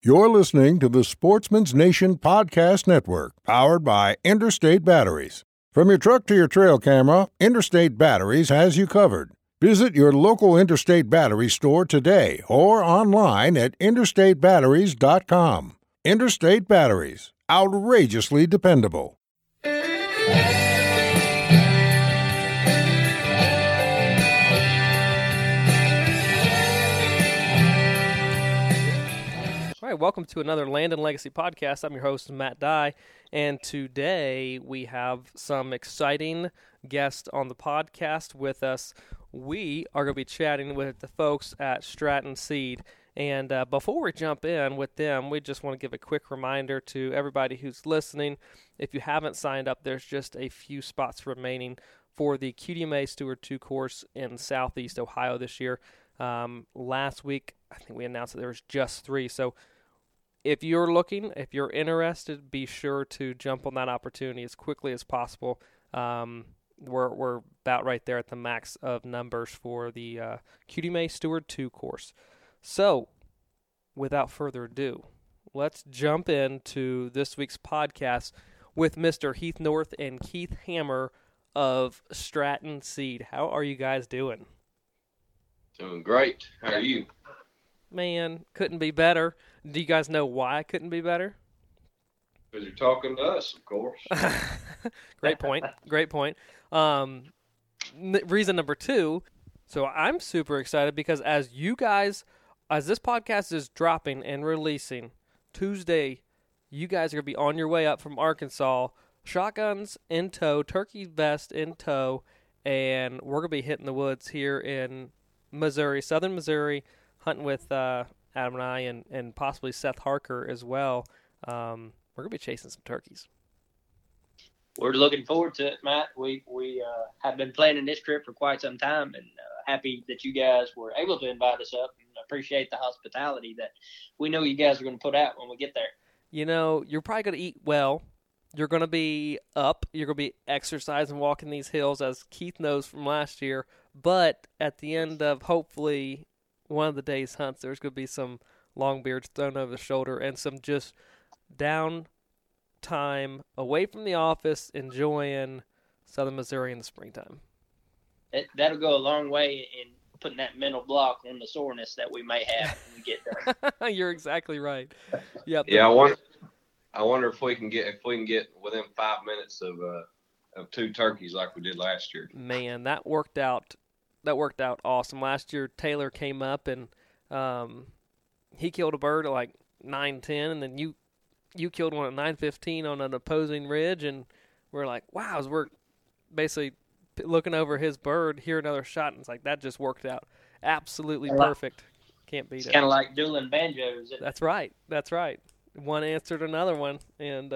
You're listening to the Sportsman's Nation Podcast Network, powered by Interstate Batteries. From your truck to your trail camera, Interstate Batteries has you covered. Visit your local Interstate Battery store today or online at interstatebatteries.com. Interstate Batteries, outrageously dependable. All right, welcome to another Land and Legacy podcast. I'm your host, Matt Dye, and today we have some exciting guests on the podcast with us. We are going to be chatting with the folks at Stratton Seed, and before we jump in with them, we just want to give a quick reminder to everybody who's listening. If you haven't signed up, there's just a few spots remaining for the QDMA Steward 2 course in Southeast Ohio this year. Last week, I think we announced that there was just 3, so if you're looking, if you're interested, be sure to jump on that opportunity as quickly as possible. We're about right there at the max of numbers for the QDMA Steward 2 course. So, without further ado, let's jump into this week's podcast with Mr. Heath North and Keith Hammer of Stratton Seed. How are you guys doing? Doing great. How are you? Man, couldn't be better. Do you guys know why I couldn't be better? Because you're talking to us, of course. Great point. Great point. Reason number 2, so I'm super excited because as this podcast is dropping and releasing Tuesday, you guys are going to be on your way up from Arkansas, shotguns in tow, turkey vest in tow, and we're going to be hitting the woods here in Missouri, southern Missouri, hunting with Adam and I and possibly Seth Harker as well. We're going to be chasing some turkeys. We're looking forward to it, Matt. We have been planning this trip for quite some time, and happy that you guys were able to invite us up, and appreciate the hospitality that we know you guys are going to put out when we get there. You know, you're probably going to eat well. You're going to be up. You're going to be exercising, walking these hills, as Keith knows from last year. But at the end of, hopefully, one of the day's hunts, there's going to be some long beards thrown over the shoulder and some just down time away from the office, enjoying southern Missouri in the springtime. That'll go a long way in putting that mental block on the soreness that we may have when we get there. You're exactly right. Yep. Yeah, I wonder if we can get within 5 minutes of 2 turkeys like we did last year. Man, that worked out awesome. Last year, Taylor came up and he killed a bird at like 9:10, and then you killed one at 9:15 on an opposing ridge, and we're like, wow, as we're basically looking over his bird, hear another shot, and it's like that just worked out absolutely perfect. Can't beat it. It's kind of like dueling banjos. That's right. One answered another one, and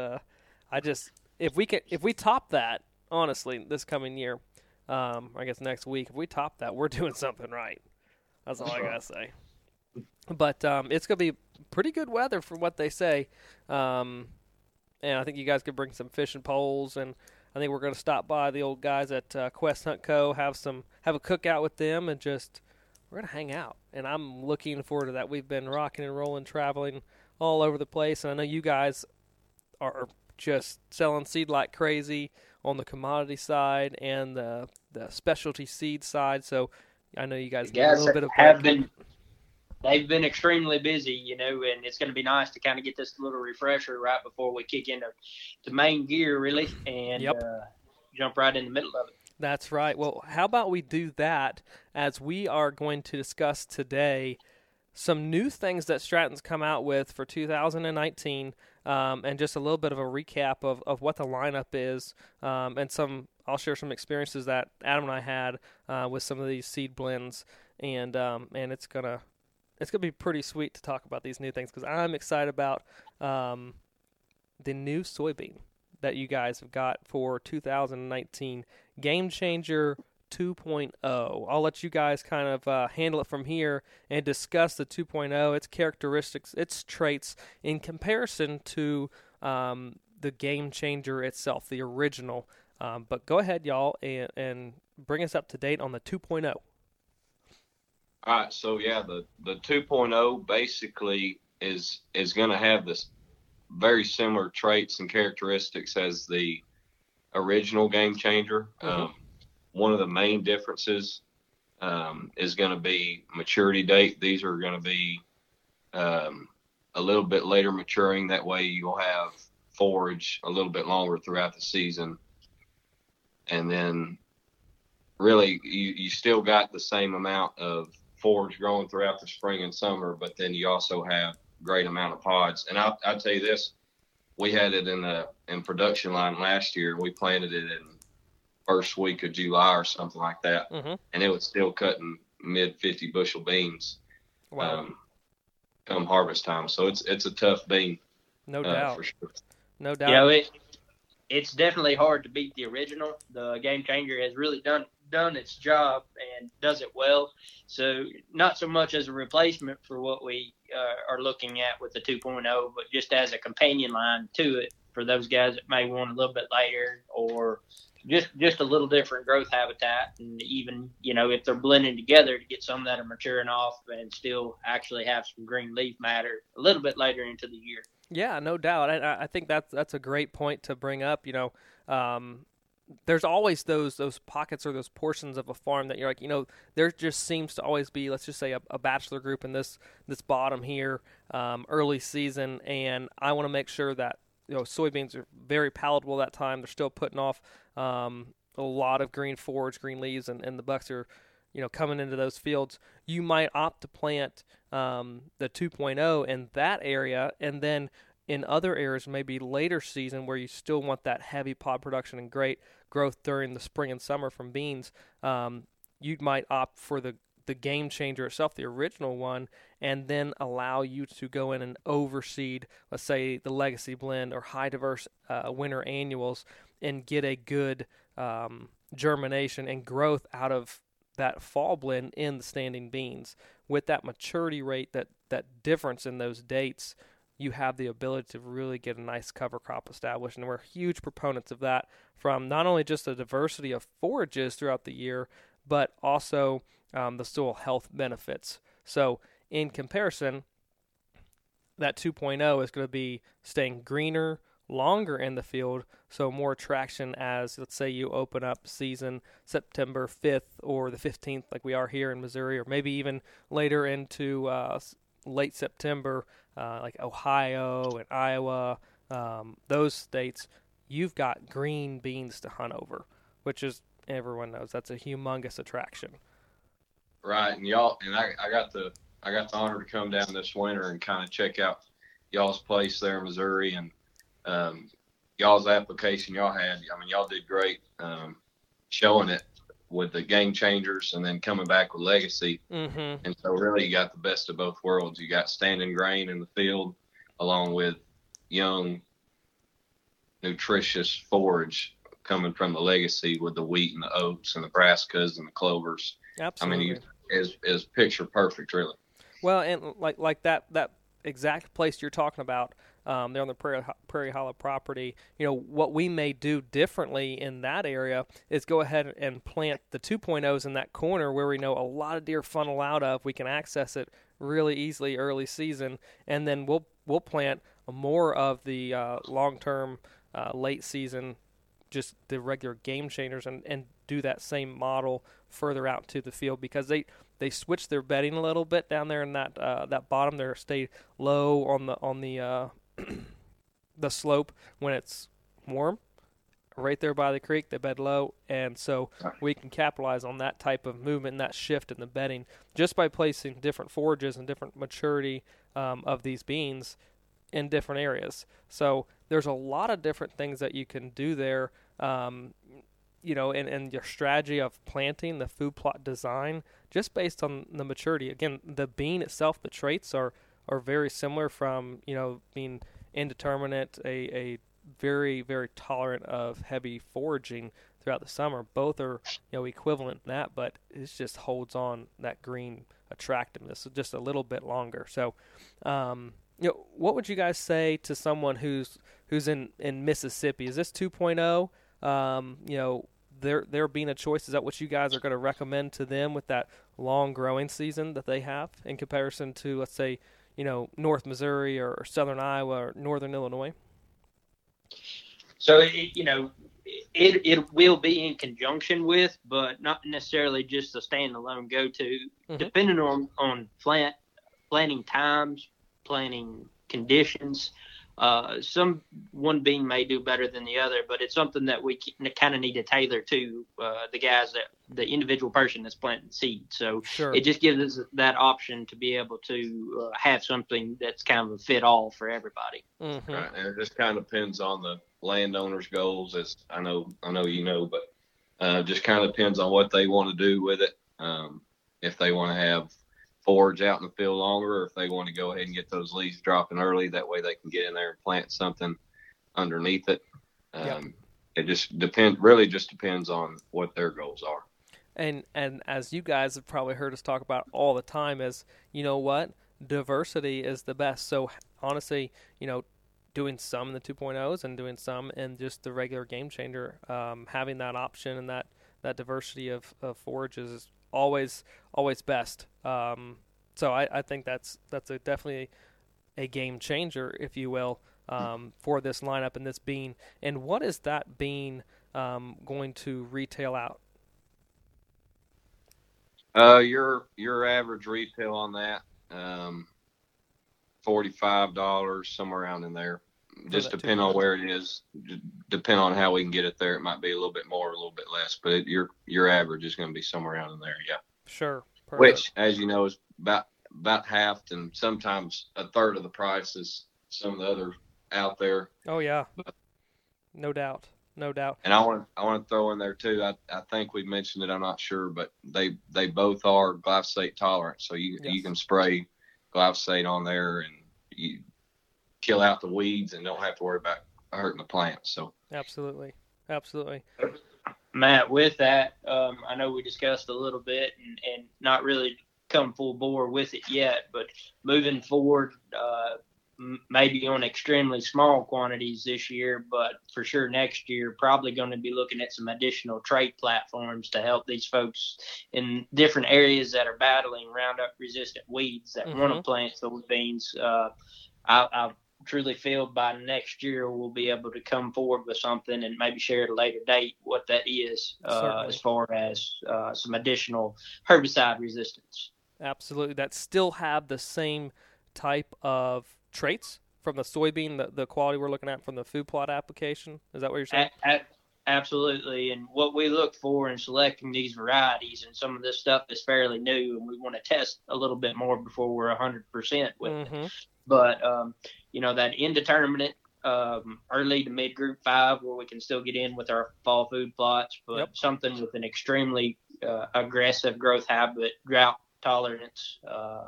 if we top that, honestly, this coming year. I guess next week, if we top that, we're doing something right. That's all I gotta say. But it's gonna be pretty good weather from what they say, and I think you guys could bring some fishing poles, and I think we're gonna stop by the old guys at Quest Hunt Co. have a cookout with them, and we're gonna hang out. And I'm looking forward to that. We've been rocking and rolling, traveling all over the place, and I know you guys are just selling seed like crazy on the commodity side and the specialty seed side. So I know you guys get a little bit of they've been extremely busy, and it's going to be nice to kind of get this little refresher right before we kick into main gear, really, and jump right in the middle of it. That's right. Well, how about we do that, as we are going to discuss today some new things that Stratton's come out with for 2019, and just a little bit of a recap of what the lineup is, and I'll share some experiences that Adam and I had with some of these seed blends, and it's gonna be pretty sweet to talk about these new things, because I'm excited about the new soybean that you guys have got for 2019, Game Changer 2.0. I'll let you guys kind of handle it from here and discuss the 2.0, its characteristics, its traits in comparison to the Game Changer itself, the original. But go ahead, y'all, and bring us up to date on the 2.0. All right, so yeah, the 2.0 basically is going to have this very similar traits and characteristics as the original Game Changer. Mm-hmm. One of the main differences is going to be maturity date. These are going to be a little bit later maturing. That way you'll have forage a little bit longer throughout the season. And then really you still got the same amount of forage growing throughout the spring and summer, but then you also have great amount of pods. And I'll tell you this, we had it in production line last year. We planted it in first week of July or something like that. Mm-hmm. And it was still cutting mid 50 bushel beans. Wow. Come harvest time. So it's a tough bean. No doubt. For sure. No doubt. You know, it's definitely hard to beat the original. The Game Changer has really done its job and does it well. So not so much as a replacement for what we are looking at with the 2.0, but just as a companion line to it for those guys that may want a little bit later or just a little different growth habitat. And even, you know, if they're blending together to get some that are maturing off and still actually have some green leaf matter a little bit later into the year. Yeah, no doubt. I think that's a great point to bring up. You know, there's always those pockets or those portions of a farm that you're like, you know, there just seems to always be, let's just say, a bachelor group in this bottom here, early season, and I want to make sure that, you know, soybeans are very palatable that time. They're still putting off a lot of green forage, green leaves, and the bucks are, you know, coming into those fields. You might opt to plant the 2.0 in that area, and then in other areas, maybe later season where you still want that heavy pod production and great growth during the spring and summer from beans, you might opt for the Game Changer itself, the original one, and then allow you to go in and overseed, let's say, the Legacy Blend or high diverse winter annuals and get a good germination and growth out of that fall blend in the standing beans. With that maturity rate, that difference in those dates, you have the ability to really get a nice cover crop established. And we're huge proponents of that, from not only just the diversity of forages throughout the year, but also the soil health benefits. So in comparison, that 2.0 is going to be staying greener, longer in the field, so more attraction as, let's say, you open up season September 5th or the 15th like we are here in Missouri, or maybe even later into late September, like Ohio and Iowa, those states, you've got green beans to hunt over, which is, everyone knows, that's a humongous attraction. Right, and I got the honor to come down this winter and kind of check out y'all's place there in Missouri, and y'all's application y'all had. I mean, y'all did great showing it with the Game Changers and then coming back with Legacy. Mm-hmm. And so really you got the best of both worlds. You got standing grain in the field along with young, nutritious forage coming from the Legacy with the wheat and the oats and the brassicas and the clovers. Absolutely. I mean, is picture perfect, really. Well, and like that exact place you're talking about, there on the Prairie Hollow property, you know, what we may do differently in that area is go ahead and plant the 2.0s in that corner where we know a lot of deer funnel out of. We can access it really easily early season, and then we'll plant more of the long-term late season, just the regular Game Changers, and do that same model further out to the field, because they switch their bedding a little bit down there in that bottom there, stay low on the the slope when it's warm. Right there by the creek, they bed low, and so we can capitalize on that type of movement and that shift in the bedding just by placing different forages and different maturity of these beans in different areas. So there's a lot of different things that you can do there, you know, and your strategy of planting, the food plot design, just based on the maturity. Again, the bean itself, the traits are very similar, from, you know, being indeterminate, a very, very tolerant of heavy foraging throughout the summer. Both are, you know, equivalent in that, but it just holds on that green attractiveness just a little bit longer. So, you know, what would you guys say to someone who's in Mississippi? Is this 2.0? You know, there being a choice, is that what you guys are going to recommend to them with that long growing season that they have in comparison to, let's say, North Missouri or Southern Iowa or Northern Illinois? So it will be in conjunction with, but not necessarily just a standalone go-to. Depending on planting times, planting conditions. Some one bean may do better than the other, but it's something that we kind of need to tailor to the individual person that's planting seed. So sure. It just gives us that option to be able to have something that's kind of a fit all for everybody. Mm-hmm. Right, and it just kind of depends on the landowner's goals, as I know, but just kind of depends on what they want to do with it. If they want to have forage out in the field longer, or if they want to go ahead and get those leaves dropping early, that way they can get in there and plant something underneath it. It just depends on what their goals are. And as you guys have probably heard us talk about all the time, is diversity is the best. So honestly, doing some in the 2.0s and doing some in just the regular Game Changer, having that option and that diversity of forages is always best. So I think that's definitely a game changer, if you will, for this lineup and this bean. And what is that bean going to retail out? Your average retail on that, $45, somewhere around in there. Just depending on where it is, depending on how we can get it there, it might be a little bit more, a little bit less, but your average is going to be somewhere around in there. Yeah. Sure. Perfect. Which, as you know, is about half and sometimes a third of the price is some of the other out there. Oh yeah. No doubt. And I want to throw in there too. I think we mentioned it. I'm not sure, but they both are glyphosate tolerant, so you can spray glyphosate on there and you kill out the weeds and don't have to worry about hurting the plants. So absolutely. Matt, with that, I know we discussed a little bit and not really come full bore with it yet, but moving forward, maybe on extremely small quantities this year, but for sure next year, probably going to be looking at some additional trait platforms to help these folks in different areas that are battling Roundup resistant weeds that want to plant soybeans. I truly feel by next year we'll be able to come forward with something and maybe share at a later date what that is as far as some additional herbicide resistance. Absolutely. That still have the same type of traits from the soybean, the quality we're looking at from the food plot application. Is that what you're saying? Absolutely. And what we look for in selecting these varieties, and some of this stuff is fairly new, and we want to test a little bit more before we're 100% with it. But, that indeterminate early to mid group 5 where we can still get in with our fall food plots, but something with an extremely aggressive growth habit, drought tolerance,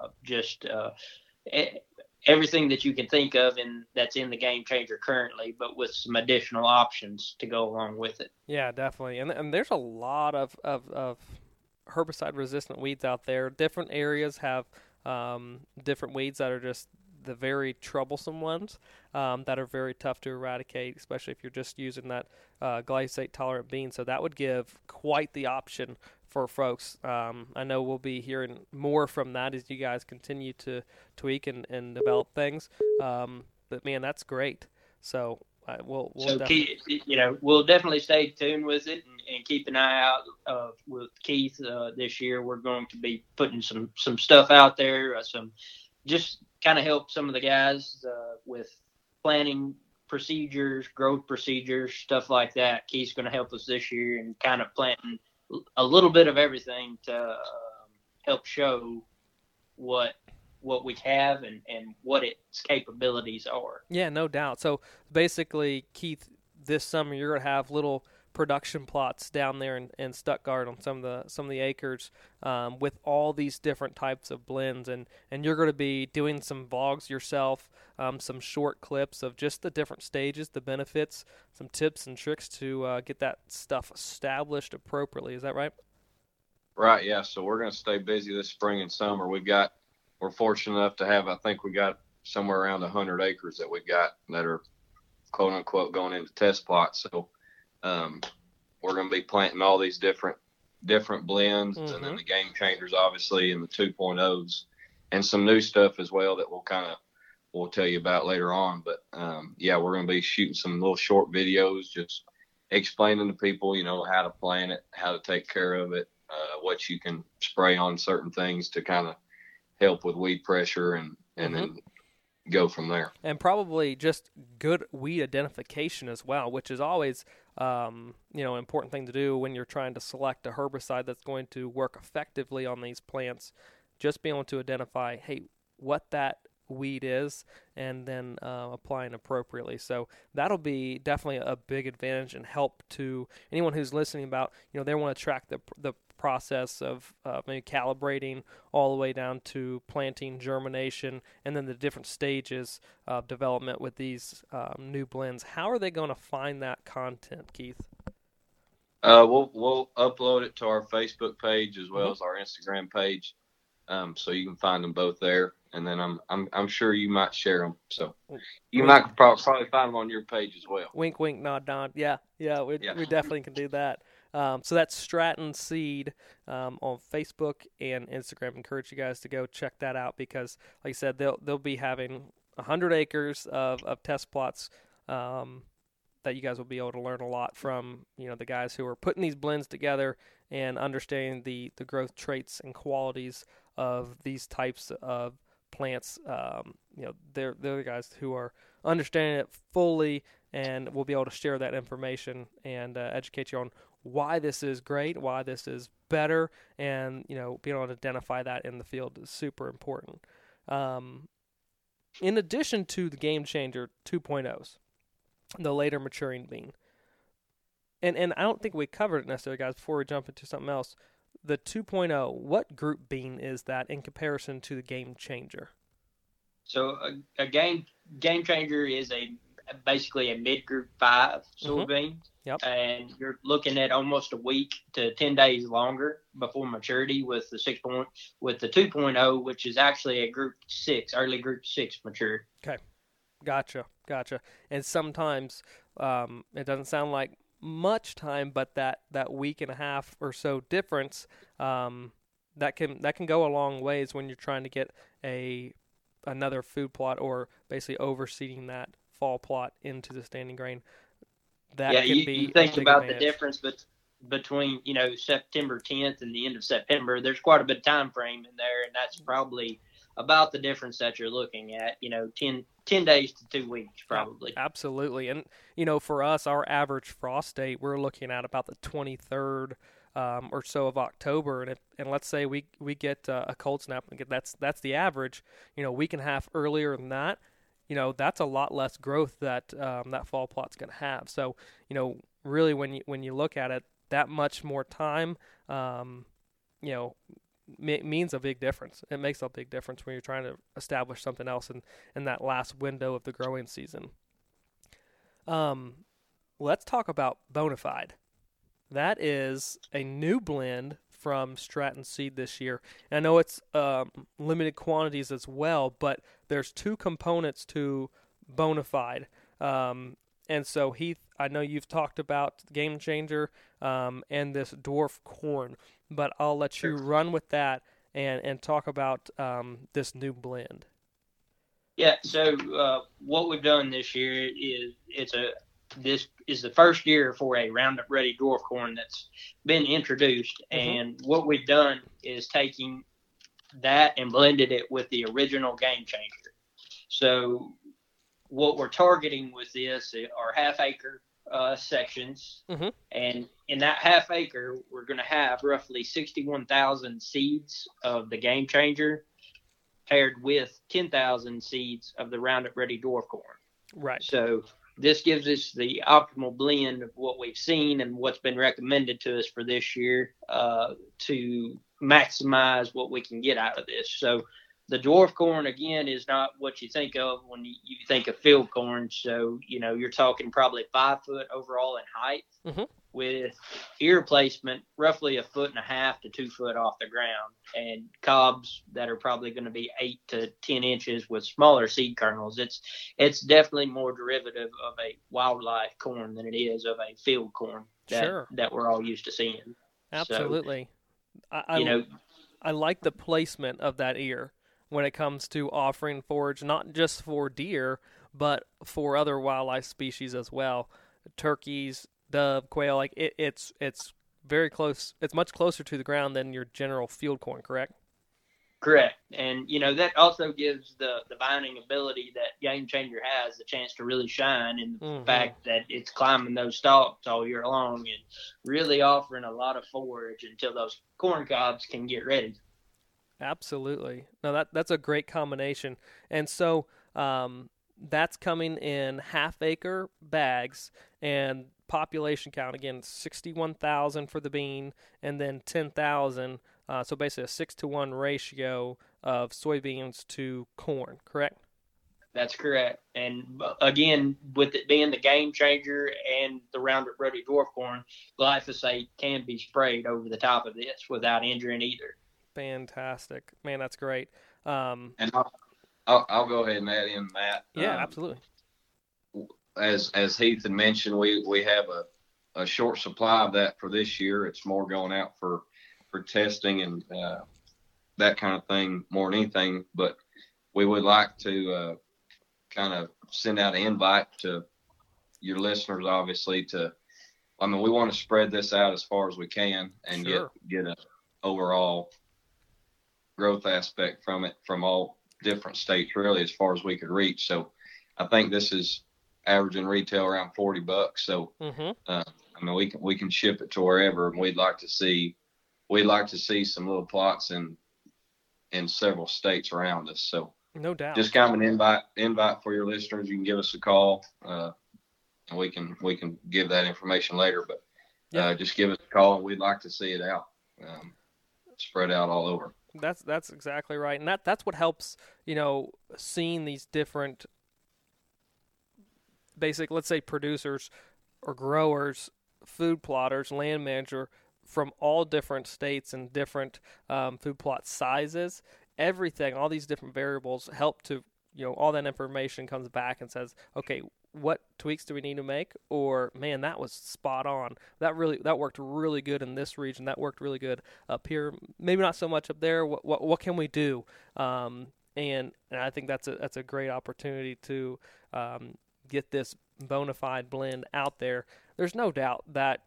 everything that you can think of that's in the Game Changer currently, but with some additional options to go along with it. Yeah, definitely. And there's a lot of herbicide resistant weeds out there. Different areas have different weeds that are just the very troublesome ones that are very tough to eradicate, especially if you're just using that glyphosate tolerant bean. So that would give quite the option for folks. I know we'll be hearing more from that as you guys continue to tweak and develop things. But man, that's great. So we'll definitely stay tuned with it and keep an eye out with Keith this year. We're going to be putting some stuff out there, some just kind of help some of the guys with planning procedures, growth procedures, stuff like that. Keith's going to help us this year and kind of planting a little bit of everything to help show what we have and what its capabilities are. Yeah, no doubt. So basically, Keith, this summer you're going to have little production plots down there in Stuttgart on some of the acres with all these different types of blends, and you're going to be doing some vlogs yourself, some short clips of just the different stages, the benefits, some tips and tricks to get that stuff established appropriately. Is that right? Right, yeah. So we're going to stay busy this spring and summer. We're fortunate enough to have, I think we got somewhere around 100 acres that we got that are quote unquote going into test plots. So we're going to be planting all these different blends, and then the Game Changers, obviously, and the 2.0s. and some new stuff as well that we'll tell you about later on. But yeah, we're going to be shooting some little short videos, just explaining to people, how to plant it, how to take care of it, what you can spray on certain things to kind of help with weed pressure, and then go from there. And probably just good weed identification as well, which is always an important thing to do when you're trying to select a herbicide that's going to work effectively on these plants. Just being able to identify, hey, what that weed is, and then applying appropriately. So that'll be definitely a big advantage and help to anyone who's listening about, they want to track the process of maybe calibrating all the way down to planting, germination, and then the different stages of development with these new blends. How are they going to find that content, Keith? We'll upload it to our Facebook page as well as our Instagram page, so you can find them both there. And then I'm sure you might share them, so you might probably find them on your page as well. Wink, wink, nod, nod. Yeah, we definitely can do that. So that's Stratton Seed on Facebook and Instagram. Encourage you guys to go check that out, because, like I said, they'll be having 100 acres of test plots that you guys will be able to learn a lot from. The guys who are putting these blends together and understanding the growth traits and qualities of these types of plants. They're the guys who are understanding it fully, and will be able to share that information and educate you on why this is great, why this is better, and being able to identify that in the field is super important. In addition to the Game Changer 2.0s, the later maturing bean, and I don't think we covered it necessarily, guys, before we jump into something else. The 2.0, what group bean is that in comparison to the Game Changer? So a game changer is basically a mid-group 5 soybean. Yep. And you're looking at almost a week to 10 days longer before maturity with the 2.0, which is actually a group 6, early group 6 mature. Okay. Gotcha. And sometimes it doesn't sound like much time, but that week and a half or so difference, that can go a long ways when you're trying to get another food plot, or basically overseeding that fall plot into the standing grain. You think about the difference between September 10th and the end of September. There's quite a bit of time frame in there, and that's probably about the difference that you're looking at. 10 days to 2 weeks probably. Yeah, absolutely. And for us, our average frost date, we're looking at about the 23rd or so of October, and let's say we get a cold snap, and that's the average. A week and a half earlier than that, that's a lot less growth that that fall plot's going to have. So, really when you look at it, that much more time, means a big difference. It makes a big difference when you're trying to establish something else in that last window of the growing season. Let's talk about Bonafide. That is a new blend from Stratton Seed this year. And I know it's limited quantities as well, but there's 2 components to Bonafide. And so, Heath, I know you've talked about Game Changer and this dwarf corn, but I'll let you run with that and talk about this new blend. Yeah, so what we've done this year is this is the first year for a Roundup Ready dwarf corn that's been introduced. And what we've done is taking that and blended it with the original Game Changer. So what we're targeting with this are half-acre sections. And in that half acre, we're going to have roughly 61,000 seeds of the Game Changer paired with 10,000 seeds of the Roundup Ready dwarf corn. Right. So this gives us the optimal blend of what we've seen and what's been recommended to us for this year to maximize what we can get out of this. So the dwarf corn, again, is not what you think of when you think of field corn. So, you're talking probably 5 foot overall in height with ear placement roughly 1.5 foot to 2 foot off the ground, and cobs that are probably going to be 8 to 10 inches with smaller seed kernels. It's definitely more derivative of a wildlife corn than it is of a field corn that we're all used to seeing. Absolutely. So, I like the placement of that ear. when it comes to offering forage, not just for deer, but for other wildlife species as well. Turkeys, dove, quail, like it's very close. It's much closer to the ground than your general field corn, correct? Correct. And, that also gives the binding ability that Game Changer has the chance to really shine in the fact that it's climbing those stalks all year long and really offering a lot of forage until those corn cobs can get ready. Absolutely. No, that's a great combination. And so that's coming in half-acre bags, and population count, again, 61,000 for the bean and then 10,000. So basically a 6-to-1 ratio of soybeans to corn, correct? That's correct. And again, with it being the Game Changer and the Roundup Ready dwarf corn, glyphosate can be sprayed over the top of this without injuring either. Fantastic. Man, that's great. And I'll go ahead and add in, Matt. Yeah, absolutely. As Heath had mentioned, we have a short supply of that for this year. It's more going out for testing and that kind of thing more than anything. But we would like to kind of send out an invite to your listeners, obviously, we want to spread this out as far as we can and get an overall growth aspect from it from all different states, really, as far as we could reach. So I think this is averaging retail around $40. So we can ship it to wherever, and we'd like to see some little plots in several states around us. So no doubt, just kind of an invite for your listeners. You can give us a call, and we can give that information later. But just give us a call, and we'd like to see it out, spread out all over. That's exactly right, and that's what helps. Seeing these different basic, let's say, producers or growers, food plotters, land manager from all different states and different food plot sizes, everything, all these different variables help to, all that information comes back and says, okay, what tweaks do we need to make? Or, man, that was spot on. That worked really good in this region. That worked really good up here. Maybe not so much up there. What can we do? And I think that's a great opportunity to get this bona fide blend out there. There's no doubt that,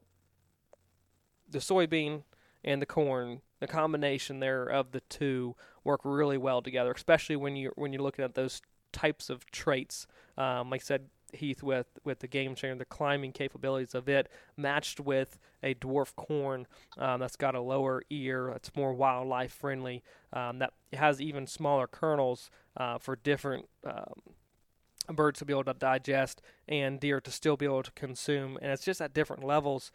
the soybean and the corn, the combination there of the two work really well together, especially when you're looking at those types of traits. Like I said, Heath, with the Game Changer, the climbing capabilities of it matched with a dwarf corn that's got a lower ear, that's more wildlife friendly, that has even smaller kernels for different birds to be able to digest and deer to still be able to consume. And it's just at different levels,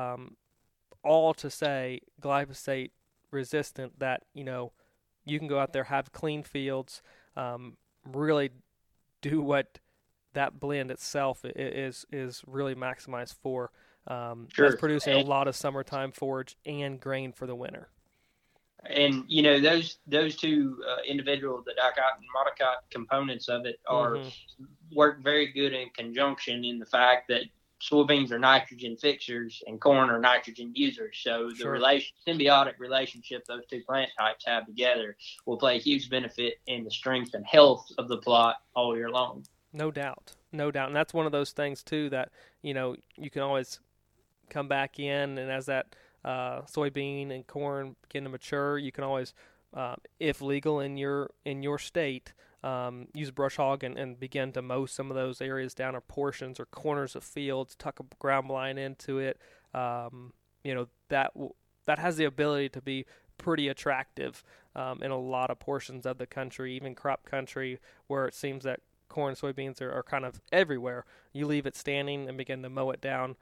all to say glyphosate resistant, that you can go out there, have clean fields, really do what that blend itself is really maximized for. That's producing a lot of summertime forage and grain for the winter. And those two individual, the dicot and monocot components of it work very good in conjunction in the fact that soybeans are nitrogen fixers and corn are nitrogen users. So the symbiotic relationship those two plant types have together will play a huge benefit in the strength and health of the plot all year long. No doubt. And that's one of those things too that, you can always come back in, and as that soybean and corn begin to mature, you can always, if legal in your state, use a brush hog and begin to mow some of those areas down, or portions or corners of fields, tuck a ground blind into it. That has the ability to be pretty attractive in a lot of portions of the country, even crop country, where it seems that corn and soybeans are kind of everywhere. You leave it standing and begin to mow it down,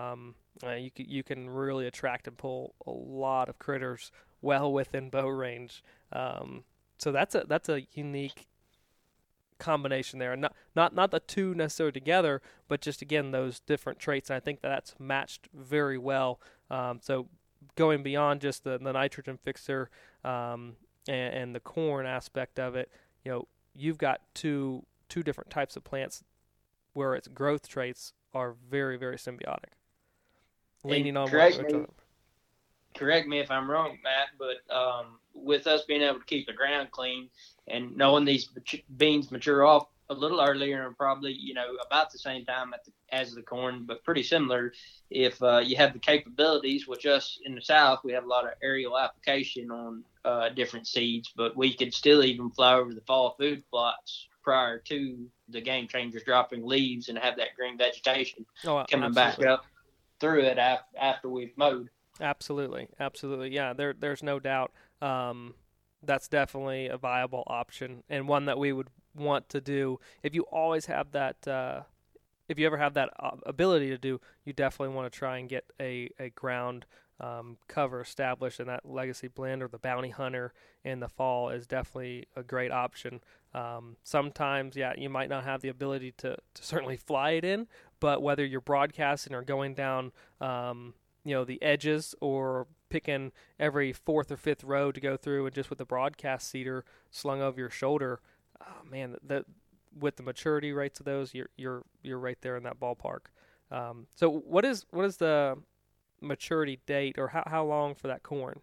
you can really attract and pull a lot of critters well within bow range. So that's a unique combination there, and not the two necessarily together, but just again those different traits. And I think that's matched very well. So going beyond just the nitrogen fixer and the corn aspect of it, you've got two different types of plants where its growth traits are very, very symbiotic. Leaning on correct correct me if I'm wrong, Matt, but with us being able to keep the ground clean and knowing these beans mature off a little earlier and probably, about the same time as the corn, but pretty similar. If you have the capabilities, which us in the South, we have a lot of aerial application on different seeds, but we could still even fly over the fall food plots prior to the Game Changers dropping leaves and have that green vegetation coming back up through it after we've mowed. Absolutely. Yeah, there's no doubt. That's definitely a viable option and one that we would want to do. If you always have that, if you ever have that ability to do, you definitely want to try and get a ground cover established, and that Legacy Blend or the Bounty Hunter in the fall is definitely a great option. Sometimes, you might not have the ability to certainly fly it in, but whether you're broadcasting or going down, the edges or picking every fourth or fifth row to go through and just with the broadcast seeder slung over your shoulder, that with the maturity rates of those, you're right there in that ballpark. So what is the maturity date, or how long for that corn?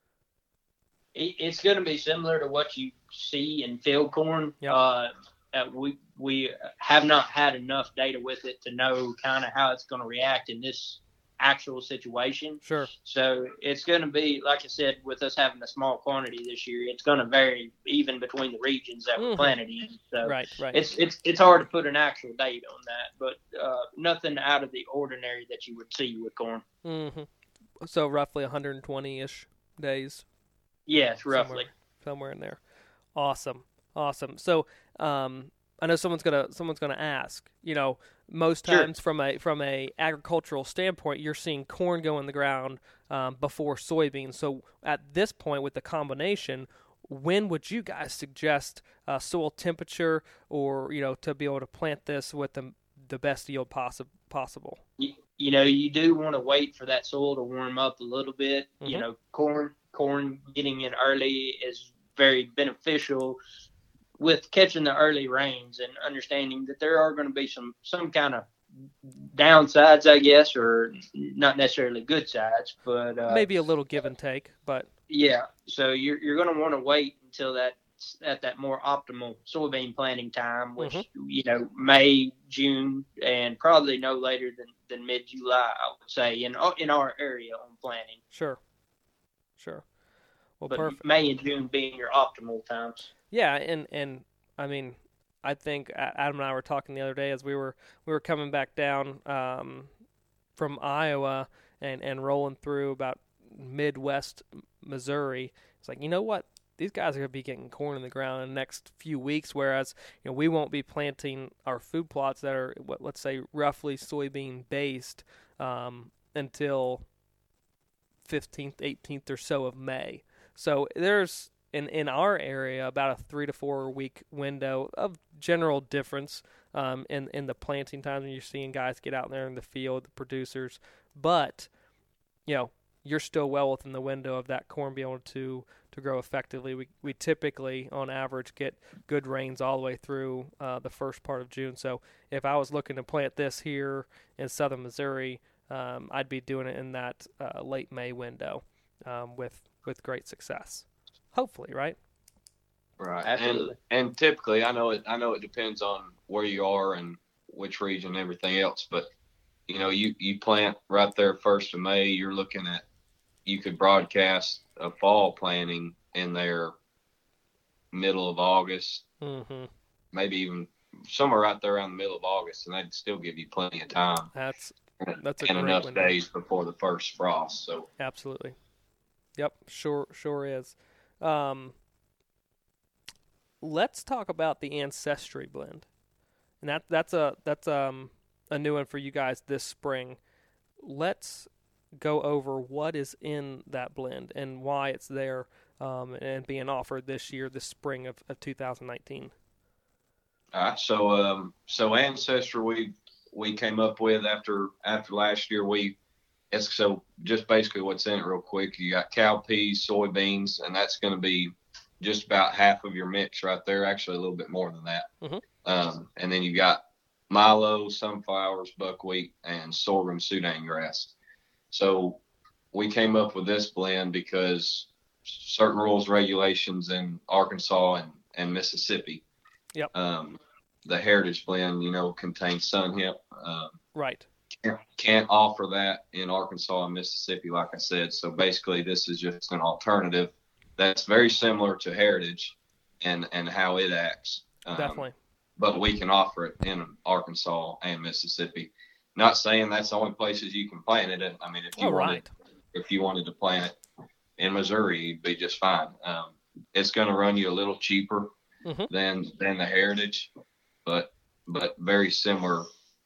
It's going to be similar to what you see in field corn. Yep. We have not had enough data with it to know kind of how it's going to react in this actual situation. Sure. So it's going to be, like I said, with us having a small quantity this year, it's going to vary even between the regions that we're planted in. So right. It's hard to put an actual date on that, but nothing out of the ordinary that you would see with corn. Mm-hmm. So roughly 120-ish days. Yes, roughly. Somewhere in there. Awesome. So I know someone's gonna ask. Most times from a agricultural standpoint, you're seeing corn go in the ground before soybeans. So at this point, with the combination, when would you guys suggest soil temperature, or to be able to plant this with the best yield possible? You do want to wait for that soil to warm up a little bit. Mm-hmm. Corn getting in early is very beneficial with catching the early rains and understanding that there are going to be some kind of downsides, I guess, or not necessarily good sides, but maybe a little give and take. But yeah, so you're going to want to wait until that's at that more optimal soybean planting time, which May, June, and probably no later than mid-July, I would say, in our area on planting. Sure. Well, but perfect. May and June being your optimal times. Yeah, and I mean, I think Adam and I were talking the other day as we were coming back down from Iowa and rolling through about Midwest Missouri. It's like, you know what? These guys are going to be getting corn in the ground in the next few weeks, whereas we won't be planting our food plots that are, let's say, roughly soybean based until 15th, 18th or so of May. So there's in our area about a 3 to 4 week window of general difference in the planting times when you're seeing guys get out there in the field, the producers. But you're still well within the window of that corn being able to grow effectively. We typically, on average, get good rains all the way through the first part of June. So if I was looking to plant this here in southern Missouri, I'd be doing it in that late May window with great success. Hopefully, right? Right. Absolutely. And typically, I know it depends on where you are and which region and everything else, but you plant right there 1st of May, you're looking at, you could broadcast a fall planting in there middle of August, maybe even somewhere right there around the middle of August, and they'd still give you plenty of time. That's a and great enough window. days before the first frost. So absolutely, yep, sure is. Let's talk about the Ancestry blend, and that's a new one for you guys this spring. Let's go over what is in that blend and why it's there and being offered this spring of 2019. All right, so Ancestry we came up with after last year. So just basically what's in it real quick. You got cowpeas, soybeans, and that's going to be just about half of your mix right there. Actually, a little bit more than that. And then you got milo, sunflowers, buckwheat, and sorghum Sudan grass. So we came up with this blend because certain rules, regulations in Arkansas and Mississippi. Yep. The Heritage blend, contains sun hemp. Right. Can't offer that in Arkansas and Mississippi, like I said. So basically, this is just an alternative that's very similar to Heritage and how it acts. Definitely. But we can offer it in Arkansas and Mississippi. Not saying that's the only places you can plant it. I mean, if you wanted to plant it in Missouri, you'd be just fine. It's going to run you a little cheaper than the Heritage, but very similar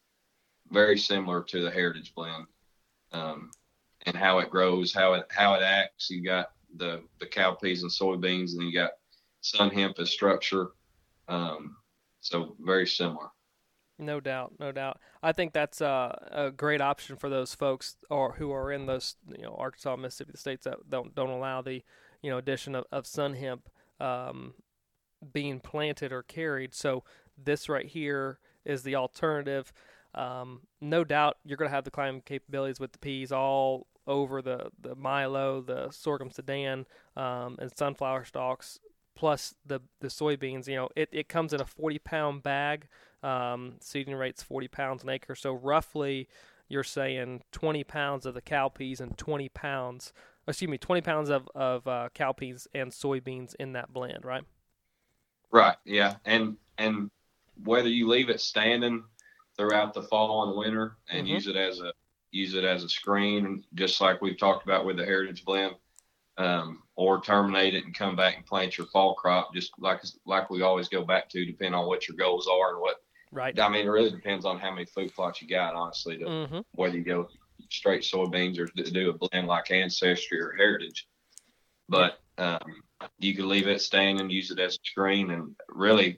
to the Heritage blend, and how it grows, how it acts. You got the cowpeas and soybeans, and you got sun hemp as structure. So very similar. No doubt. I think that's a great option for those folks who are in those, Arkansas, Mississippi, the states that don't allow the, addition of sun hemp being planted or carried. So this right here is the alternative. No doubt you're going to have the climbing capabilities with the peas all over the milo, the sorghum sudan, and sunflower stalks, plus the soybeans. It comes in a 40-pound bag. Seeding rate's 40 pounds an acre. So roughly you're saying 20 pounds of the cowpeas and 20 pounds of cowpeas and soybeans in that blend, right? Right. Yeah. And whether you leave it standing throughout the fall and winter and use it as a screen, just like we've talked about with the Heritage blend, or terminate it and come back and plant your fall crop, just like we always go back to, depending on what your goals are and what. Right. I mean, it really depends on how many food plots you got, honestly, whether you go straight soybeans or do a blend like Ancestry or Heritage. But you can leave it standing, use it as a screen, and really,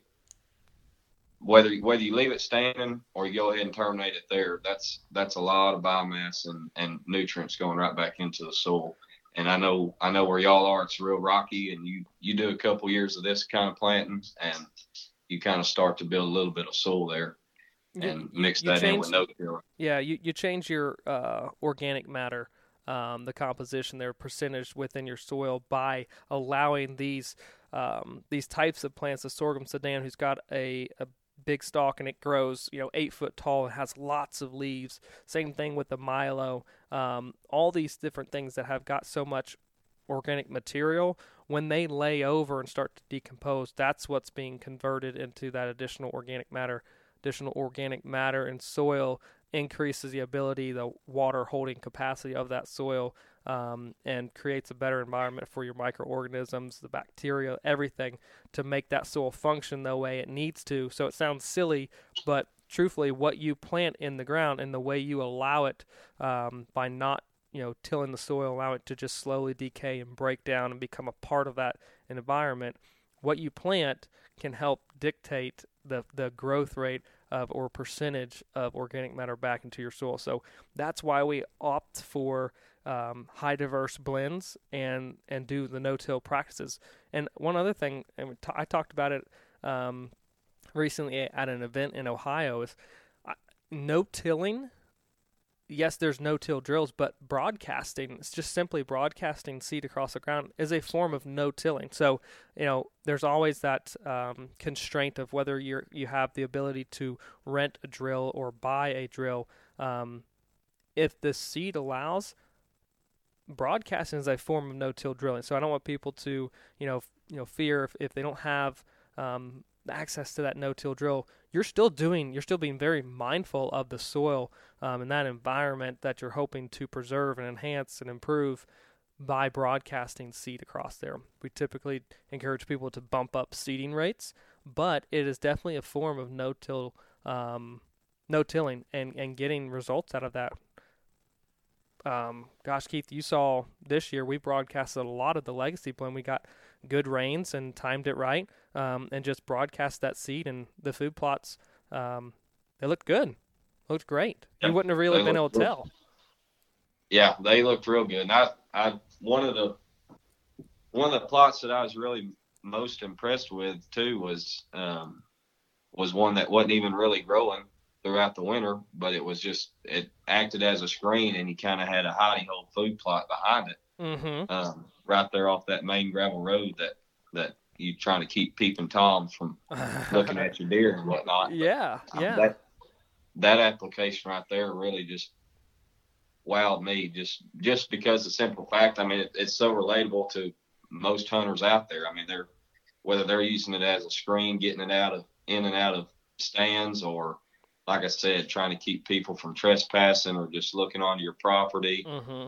whether you leave it standing or you go ahead and terminate it there, that's a lot of biomass and nutrients going right back into the soil. And I know where y'all are, it's real rocky, and you do a couple years of this kind of planting, and you kind of start to build a little bit of soil there and mix that in with no-till. Yeah, you change your organic matter, the composition, their percentage within your soil, by allowing these types of plants, the sorghum sudan, who's got a big stalk and it grows 8 foot tall and has lots of leaves. Same thing with the milo. All these different things that have got so much organic material, when they lay over and start to decompose, that's what's being converted into that additional organic matter. Additional organic matter in soil increases the ability, the water holding capacity of that soil, and creates a better environment for your microorganisms, the bacteria, everything, to make that soil function the way it needs to. So it sounds silly, but truthfully, what you plant in the ground and the way you allow it, by not tilling the soil, allow it to just slowly decay and break down and become a part of that environment, what you plant can help dictate the growth rate or percentage of organic matter back into your soil. So that's why we opt for high diverse blends and do the no-till practices. And one other thing, and I talked about it recently at an event in Ohio, is no-tilling. Yes, there's no-till drills, but broadcasting, it's just simply broadcasting seed across the ground, is a form of no-tilling. So, there's always that constraint of whether you have the ability to rent a drill or buy a drill. If the seed allows, broadcasting is a form of no-till drilling. So I don't want people to, fear if they don't have access to that no-till drill. You're still being very mindful of the soil and that environment that you're hoping to preserve and enhance and improve by broadcasting seed across there. We typically encourage people to bump up seeding rates, but it is definitely a form of no-tilling and getting results out of that. Gosh, Keith, you saw this year we broadcasted a lot of the Legacy blend. We got good rains and timed it right, and just broadcast that seed, and the food plots, they looked good. Looked great. Yeah, you wouldn't have really been able to tell. Yeah, they looked real good. And I one of the plots that I was really most impressed with too was one that wasn't even really growing, throughout the winter, but it acted as a screen, and you kind of had a hidey hole food plot behind it, right there off that main gravel road that you trying to keep peeping Toms from looking at your deer and whatnot. Yeah, But, yeah. That application right there really just wowed me, just because the simple fact. I mean, it's so relatable to most hunters out there. I mean, whether they're using it as a screen, getting it in and out of stands, or like I said, trying to keep people from trespassing or just looking onto your property.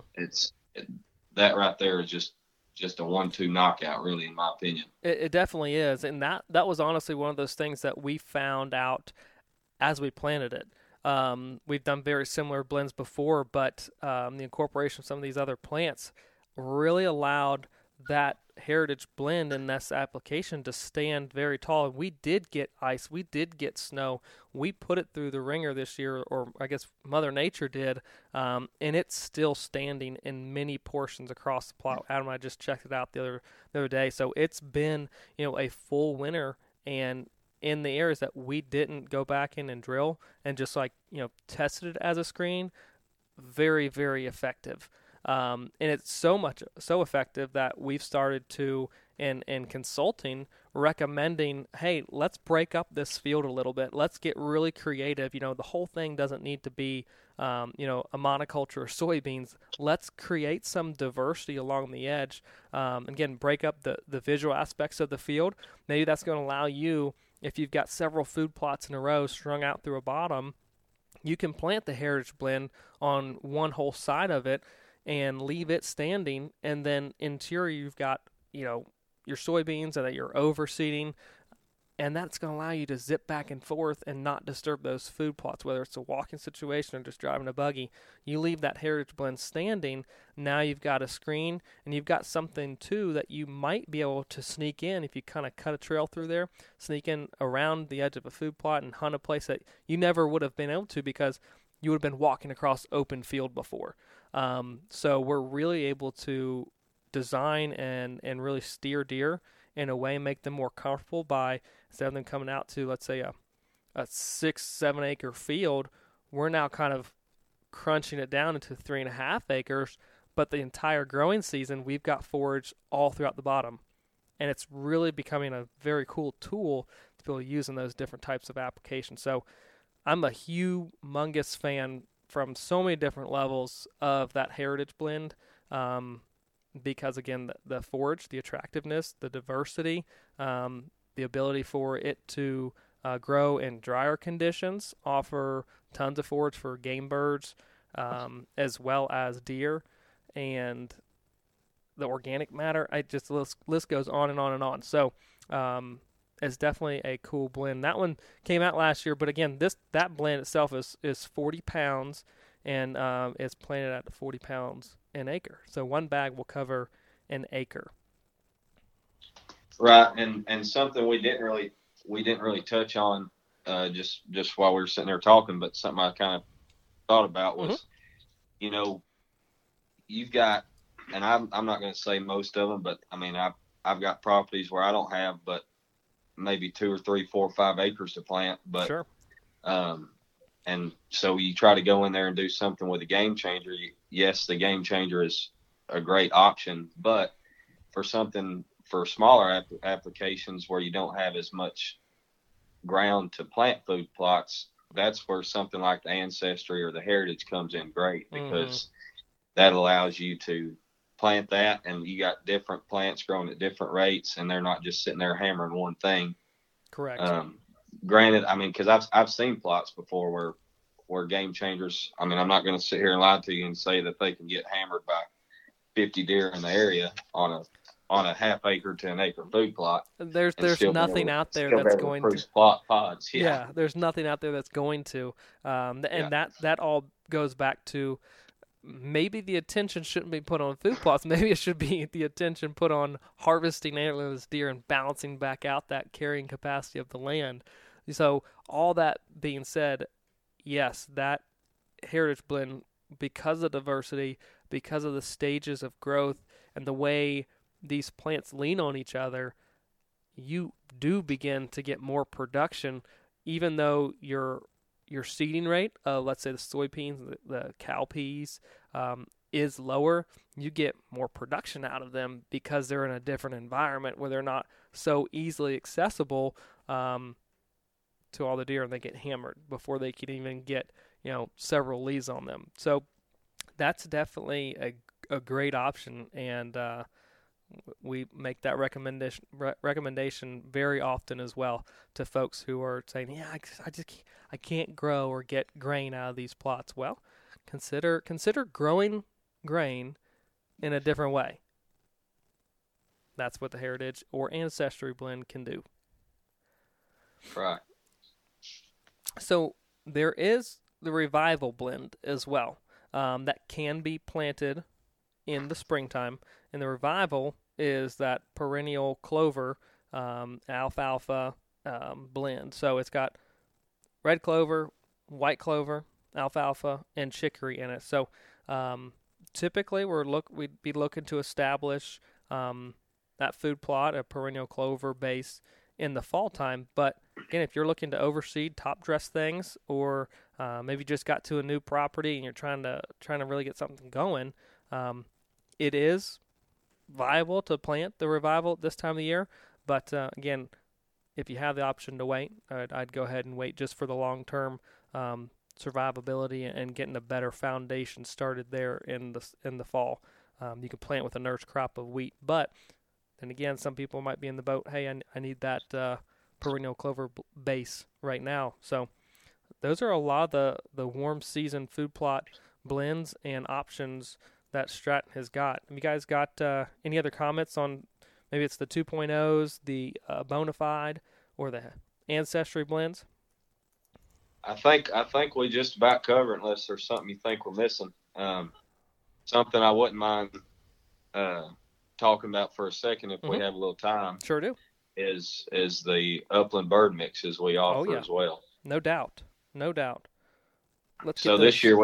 That right there is just a 1-2 knockout, really, in my opinion. It definitely is, and that was honestly one of those things that we found out as we planted it. We've done very similar blends before, but the incorporation of some of these other plants really allowed that heritage blend in this application to stand very tall. And we did get ice, we did get snow, we put it through the ringer this year, or I guess Mother Nature did, and it's still standing in many portions across the plot. Adam and I just checked it out the other day. So it's been, a full winter, and in the areas that we didn't go back in and drill and just tested it as a screen, very, very effective. And it's so effective that we've started to, in consulting, recommending, hey, let's break up this field a little bit. Let's get really creative. The whole thing doesn't need to be, a monoculture or soybeans. Let's create some diversity along the edge. Again, break up the visual aspects of the field. Maybe that's going to allow you, if you've got several food plots in a row strung out through a bottom, you can plant the heritage blend on one whole side of it and leave it standing, and then interior you've got, your soybeans that you're overseeding, and that's going to allow you to zip back and forth and not disturb those food plots, whether it's a walking situation or just driving a buggy. You leave that heritage blend standing, now you've got a screen, and you've got something too that you might be able to sneak in if you kind of cut a trail through there, sneak in around the edge of a food plot and hunt a place that you never would have been able to because you would have been walking across open field before. So we're really able to design and really steer deer in a way and make them more comfortable by, instead of them coming out to, let's say, a 6-7 acre field, we're now kind of crunching it down into 3.5 acres, but the entire growing season, we've got forage all throughout the bottom. And it's really becoming a very cool tool to be able to use in those different types of applications. So I'm a humongous fan from so many different levels of that heritage blend, because again, the forage, the attractiveness, the diversity, the ability for it to grow in drier conditions, offer tons of forage for game birds, as well as deer, and the organic matter. The list goes on and on and on. So it's definitely a cool blend. That one came out last year, but again, that blend itself is 40 pounds, and it's planted at 40 pounds an acre. So one bag will cover an acre. Right, and something we didn't really touch on just while we were sitting there talking, but something I kind of thought about was, you've got, and I'm not going to say most of them, but I mean I've got properties where I don't have but maybe 2 or 3, 4 or 5 acres to plant, but sure. And so you try to go in there and do something with a game changer. Yes, the game changer is a great option, but for smaller applications where you don't have as much ground to plant food plots, that's where something like the Ancestry or the Heritage comes in great, because that allows you to plant that, and you got different plants growing at different rates, and they're not just sitting there hammering one thing. Correct. Granted, I mean, because I've seen plots before where game changers, I mean, I'm not going to sit here and lie to you and say that they can get hammered by 50 deer in the area on a half acre to an acre food plot. There's nothing out there that's going to plot pods. Yeah, there's nothing out there that's going to, that all goes back to, maybe the attention shouldn't be put on food plots. Maybe it should be the attention put on harvesting antlerless deer and balancing back out that carrying capacity of the land. So all that being said, yes, that heritage blend, because of diversity, because of the stages of growth and the way these plants lean on each other, you do begin to get more production, even though your your seeding rate of, let's say, the soybeans, the cowpeas, is lower, you get more production out of them because they're in a different environment where they're not so easily accessible to all the deer, and they get hammered before they can even get, several leaves on them. So that's definitely a great option, and we make that recommendation very often as well to folks who are saying, I can't grow or get grain out of these plots. Well, consider growing grain in a different way. That's what the Heritage or Ancestry blend can do. Right. So there is the Revival blend as well, that can be planted in the springtime. And the Revival is that perennial clover, alfalfa blend. So it's got red clover, white clover, alfalfa, and chicory in it. So typically we'd be looking to establish that food plot, a perennial clover base, in the fall time. But again, if you're looking to overseed top dress things, or maybe just got to a new property and you're trying to really get something going, it is viable to plant the Revival at this time of the year. But again, if you have the option to wait, I'd go ahead and wait just for the long term survivability and getting a better foundation started there in the fall. You can plant with a nurse crop of wheat, but then again, some people might be in the boat, hey, I need that perennial clover base right now. So those are a lot of the warm season food plot blends and options that Stratton has got. Have you guys got any other comments on maybe it's the 2.0s, the Bonafide, or the Ancestry blends? I think we just about cover it, unless there's something you think we're missing. Something I wouldn't mind talking about for a second if we have a little time. Sure do. Is the Upland Bird mixes we offer as well. No doubt. So this year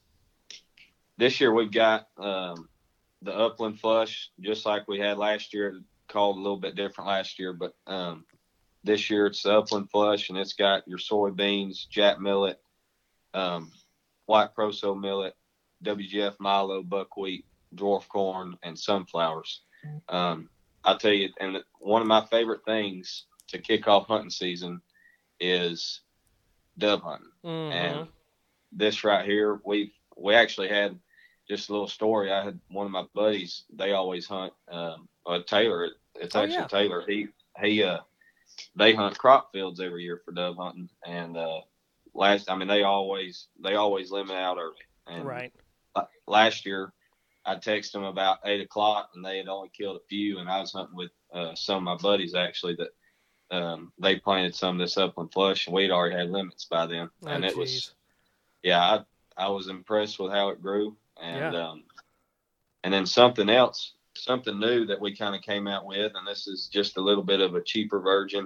we've got the Upland Flush, just like we had last year, called a little bit different last year, but this year it's the Upland Flush, and it's got your soybeans, Jap millet, white Proso millet, WGF milo, buckwheat, dwarf corn, and sunflowers. I'll tell you, and one of my favorite things to kick off hunting season is dove hunting. Mm-hmm. And this right here, we actually had just a little story. I had one of my buddies, they always hunt, Taylor. It's actually Taylor. They hunt crop fields every year for dove hunting. And they always limit out early. And right. Last year, I texted them about 8:00, and they had only killed a few. And I was hunting with some of my buddies actually that they planted some of this Upland Flush, and we'd already had limits by then. And it was, I was impressed with how it grew. And and then something new that we kind of came out with, and this is just a little bit of a cheaper version,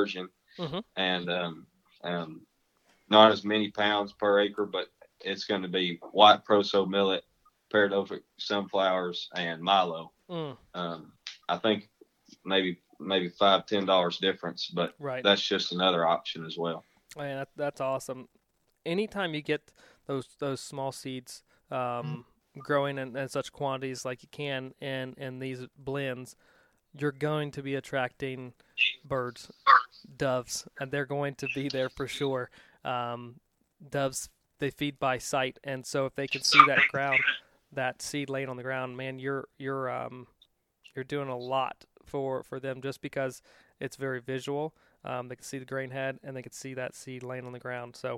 and not as many pounds per acre, but it's going to be white Proso millet, Paradoxic sunflowers, and milo. I think maybe $5-10 difference, but that's just another option as well. Man, that's awesome. Anytime you get those small seeds growing in such quantities like you can in these blends, you're going to be attracting birds, doves, and they're going to be there for sure. Doves, they feed by sight, and so if they can see that seed laying on the ground, man, you're doing a lot for them just because it's very visual. They can see the grain head, and they can see that seed laying on the ground. So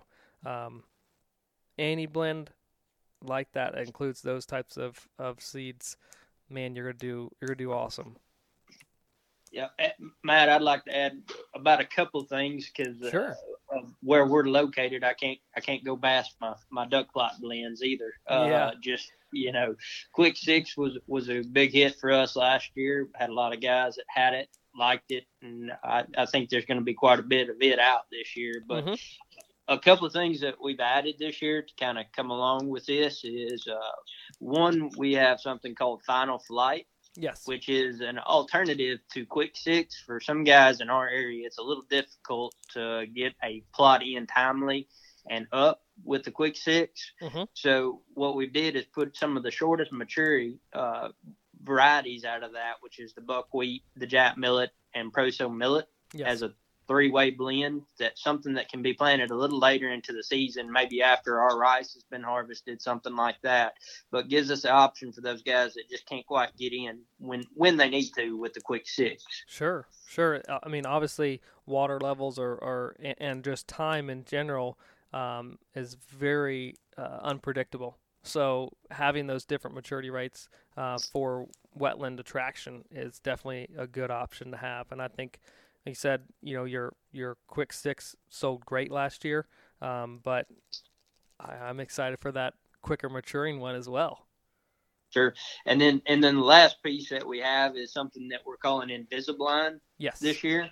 any blend like that includes those types of seeds, man, you're gonna do awesome. Yeah, Matt, I'd like to add about a couple things because sure. Where we're located, I can't go past my duck plot blends either. Just Quick Six was a big hit for us last year. Had a lot of guys that had it, liked it, and I think there's going to be quite a bit of it out this year. But a couple of things that we've added this year to kind of come along with this is one, we have something called Final Flight. Yes. Which is an alternative to Quick Six. For some guys in our area, it's a little difficult to get a plot in timely. and up with the Quick 6. Mm-hmm. So what we did is put some of the shortest maturity varieties out of that, which is the buckwheat, the Jap millet, and Proso millet, as a 3-way blend. That's something that can be planted a little later into the season, maybe after our rice has been harvested, something like that. But gives us the option for those guys that just can't quite get in when they need to with the Quick 6. Sure. I mean, obviously, water levels are and just time in general is very unpredictable. So having those different maturity rates for wetland attraction is definitely a good option to have. And I think, like you said, your Quick 6 sold great last year, but I'm excited for that quicker maturing one as well. Sure. And then the last piece that we have is something that we're calling Invisalign. Yes. This year.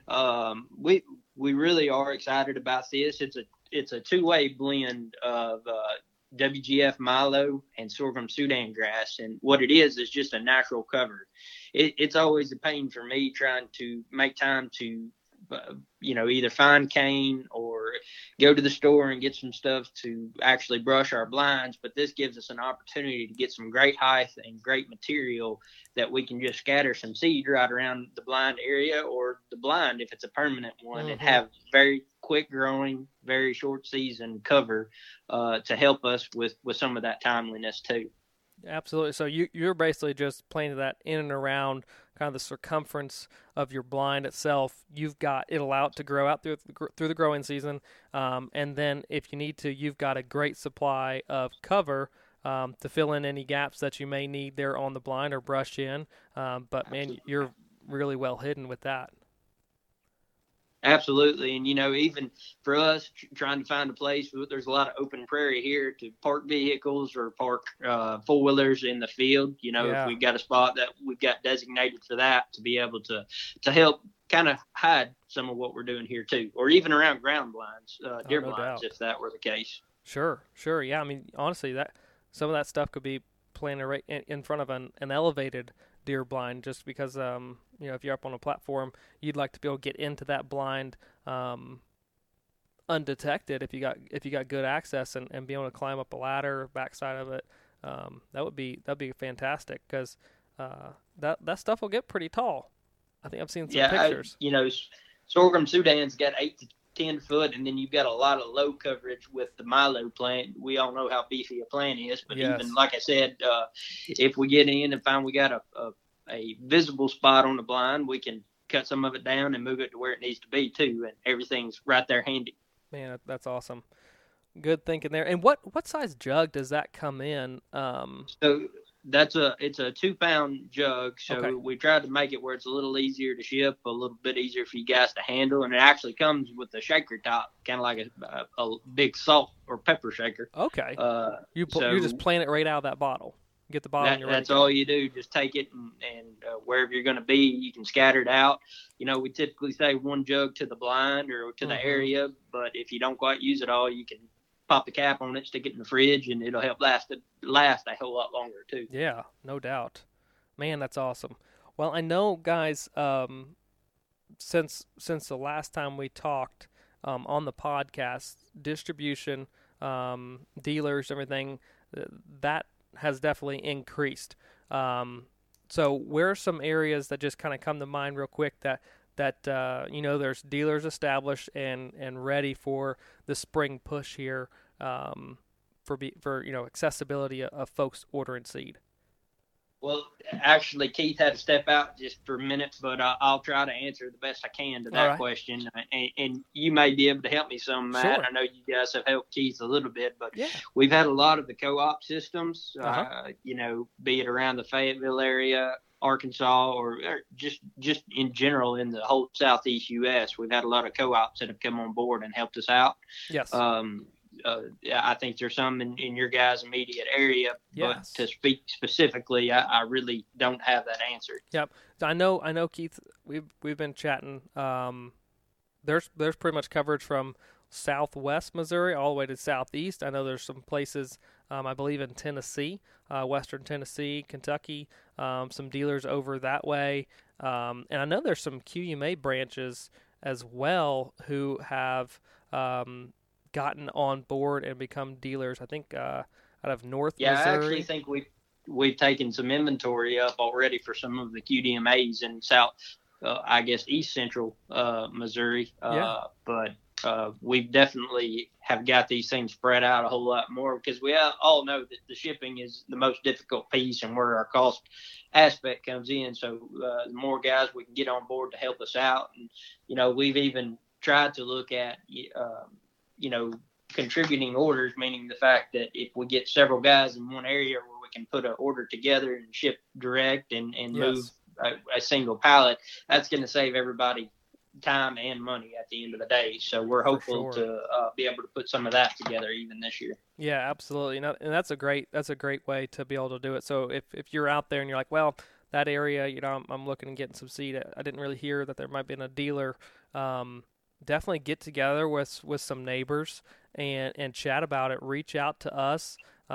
We really are excited about this. It's a 2-way blend of WGF Milo and sorghum Sudan grass, and what it is just a natural cover. It's always a pain for me trying to make time to either find cane or go to the store and get some stuff to actually brush our blinds, but this gives us an opportunity to get some great height and great material that we can just scatter some seed right around the blind area or the blind if it's a permanent one, mm-hmm. and have very quick growing, very short season cover to help us with some of that timeliness too. Absolutely. So you're basically just planting that in and around kind of the circumference of your blind itself. It'll allow it to grow out through the growing season, and then if you need to, you've got a great supply of cover to fill in any gaps that you may need there on the blind or brush in. But man, you're really well hidden with that. Absolutely. And, even for us trying to find a place, there's a lot of open prairie here to park vehicles or park four-wheelers in the field. If we've got a spot that we've got designated for that, to be able to help kind of hide some of what we're doing here too, or even around ground blinds, deer blinds, if that were the case. Sure. Yeah. I mean, honestly, that some of that stuff could be planted right in front of an elevated deer blind, just because if you're up on a platform, you'd like to be able to get into that blind undetected if you got good access and be able to climb up a ladder backside of it. That'd be fantastic, because that stuff will get pretty tall. I think I've seen some pictures. Sorghum Sudan's got 8 to 10 foot, and then you've got a lot of low coverage with the Milo plant. We all know how beefy a plant is, but even like I said, if we get in and find we got a visible spot on the blind, we can cut some of it down and move it to where it needs to be too, and everything's right there handy. Man, that's awesome. Good thinking there. And what size jug does that come in? So it's a 2-pound jug. So we tried to make it where it's a little easier to ship, a little bit easier for you guys to handle, and it actually comes with a shaker top, kind of like a big salt or pepper shaker. Okay. You just plant it right out of that bottle. Get the bottle. That's all you do. Just take it and wherever you're going to be, you can scatter it out. We typically say 1 jug to the blind or to the area, but if you don't quite use it all, you can pop the cap on it, stick it in the fridge, and it'll help last a whole lot longer too. Yeah, no doubt. Man, that's awesome. Well, I know, guys, since the last time we talked on the podcast, distribution, dealers, everything, that has definitely increased. So where are some areas that just kind of come to mind real quick that there's dealers established and ready for the spring push here, for accessibility of folks ordering seed? Well, actually, Keith had to step out just for a minute, but I'll try to answer the best I can to that question. And you may be able to help me some, Matt. Sure. I know you guys have helped Keith a little bit, but we've had a lot of the co-op systems, be it around the Fayetteville area, Arkansas, or just in general in the whole Southeast U.S. We've had a lot of co-ops that have come on board and helped us out. Yes. I think there's some in your guys' immediate area, but to speak specifically, I really don't have that answer. Yep. I know, Keith. We've been chatting. There's pretty much coverage from Southwest Missouri all the way to Southeast. I know there's some places, I believe in Tennessee, Western Tennessee, Kentucky, some dealers over that way, and I know there's some QUMA branches as well who have gotten on board and become dealers. I think out of North Missouri. I actually think we've taken some inventory up already for some of the QDMAs in South, I guess East Central Missouri. But we definitely have got these things spread out a whole lot more, because we all know that the shipping is the most difficult piece and where our cost aspect comes in. So the more guys we can get on board to help us out. And, we've even tried to look at, contributing orders, meaning the fact that if we get several guys in one area where we can put an order together and ship direct and move a single pallet, that's going to save everybody time and money at the end of the day. So we're hopeful to be able to put some of that together even this year. Yeah, absolutely. And that's a great way to be able to do it. So if you're out there and you're like, well, that area, I'm looking at getting some seed. I didn't really hear that there might be a dealer. Definitely get together with some neighbors and chat about it. Reach out to us,